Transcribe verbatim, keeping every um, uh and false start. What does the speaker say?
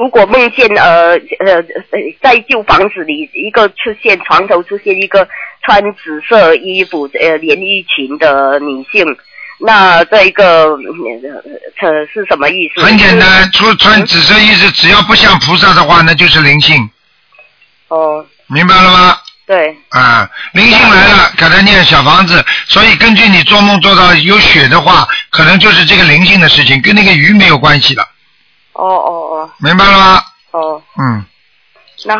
如果梦见呃呃在旧房子里一个出现床头出现一个穿紫色衣服呃连衣裙的女性，那这个呃是什么意思？ 很简单，出穿紫色衣服，只要不像菩萨的话，那就是灵性。 哦， 明白了吗？ 对。 啊，灵性来了，给他念小房子，所以根据你做梦做到有血的话，可能就是这个灵性的事情，跟那个鱼没有关系了。 哦哦哦。 明白了吗？ 哦。 嗯。